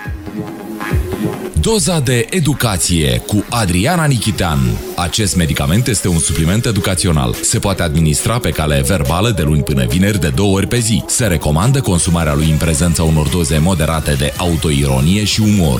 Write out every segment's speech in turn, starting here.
Doza de educație cu Adriana Nichitean. Acest medicament este un supliment educațional. Se poate administra pe cale verbală de luni până vineri de 2 ori pe zi. Se recomandă consumarea lui în prezența unor doze moderate de autoironie și umor.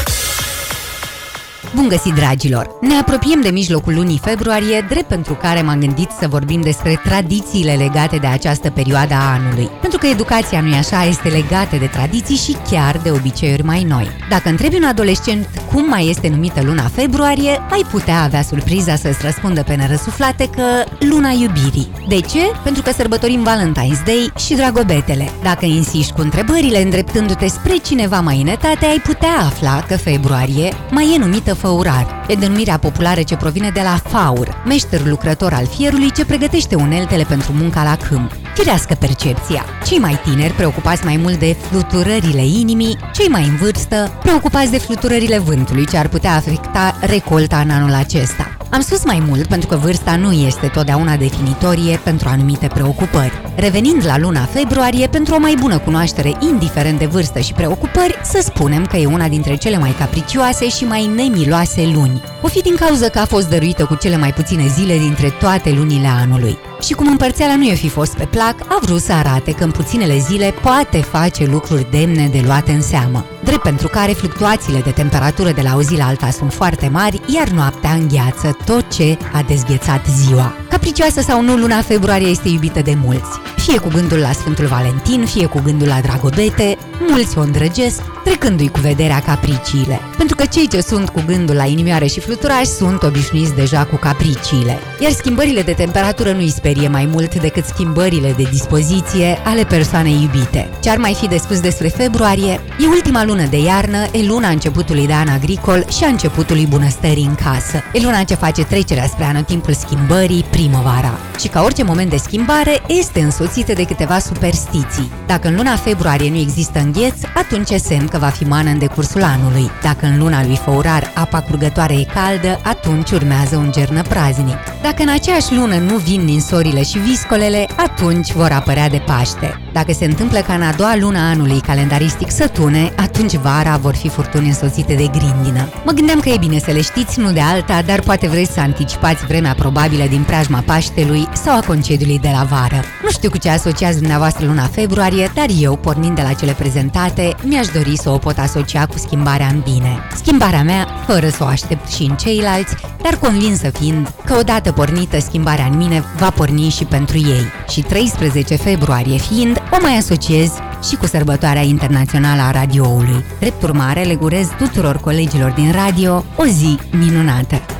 Bun găsit, dragilor! Ne apropiem de mijlocul lunii februarie, drept pentru care m-am gândit să vorbim despre tradițiile legate de această perioadă a anului. Pentru că educația, nu-i așa, este legată de tradiții și chiar de obiceiuri mai noi. Dacă întrebi un adolescent cum mai este numită luna februarie, ai putea avea surpriza să-ți răspundă pe nerăsuflate că luna iubirii. De ce? Pentru că sărbătorim Valentine's Day și dragobetele. Dacă insiști cu întrebările îndreptându-te spre cineva mai în etate, ai putea afla că februarie mai e numită făurar. E denumirea populară ce provine de la faur, meșter lucrător al fierului ce pregătește uneltele pentru munca la câmp. Firească percepția. Cei mai tineri preocupați mai mult de fluturările inimii, cei mai în vârstă preocupați de fluturările vântului ce ar putea afecta recolta în anul acesta. Am spus mai mult pentru că vârsta nu este totdeauna definitorie pentru anumite preocupări. Revenind la luna februarie, pentru o mai bună cunoaștere indiferent de vârstă și preocupări, să spunem că e una dintre cele mai capricioase și mai nemiloase luni. O fi din cauza că a fost dăruită cu cele mai puține zile dintre toate lunile anului. Și cum împărțeala nu i-a fi fost pe plac, a vrut să arate că în puținele zile poate face lucruri demne de luate în seamă. Drept pentru care fluctuațiile de temperatură de la o zi la alta sunt foarte mari, iar noaptea îngheață tot ce a dezghețat ziua. Capricioasă sau nu, luna februarie este iubită de mulți. Fie cu gândul la Sfântul Valentin, fie cu gândul la dragobete, mulți o îndrăgesc, trecându-i cu vederea capriciile. Pentru că cei ce sunt cu gândul la inimioare și fluturași sunt obișnuiți deja cu capriciile. Iar schimbările de temperatură nu îi sperie mai mult decât schimbările de dispoziție ale persoanei iubite. Ce ar mai fi de spus despre februarie? E ultima lună de iarnă, e luna începutului de an agricol și a începutului bunăstării în casă. E luna ce face trecerea spre anotimpul schimbării, primăvara. Și ca orice moment de schimbare, este însoțită de câteva superstiții. Dacă în luna februarie nu există îngheț, atunci e semn că va fi mană în decursul anului. Dacă în luna lui făurar apa curgătoare e caldă, atunci urmează un ger năpraznic. Dacă în aceeași lună nu vin ninsorile și viscolele, atunci vor apărea de Paște. Dacă se întâmplă ca în a doua lună anului calendaristic să tune, atunci vara vor fi furtuni însoțite de grindină. Mă gândeam că e bine să le știți, nu de alta, dar poate vreți să anticipați vremea probabilă din preajma Paștelui sau a concediului de la vară. Nu știu cu ce asociați dumneavoastră luna februarie, dar eu, pornind de la cele prezentate, mi-aș dori să o pot asocia cu schimbarea în bine. Schimbarea mea, fără să o aștept și în ceilalți, dar convinsă fiind că odată pornită schimbarea în mine, va porni și pentru ei. Și 13 februarie fiind, o mai asociez și cu sărbătoarea internațională a radioului. Drept urmare, le urez tuturor colegilor din radio o zi minunată!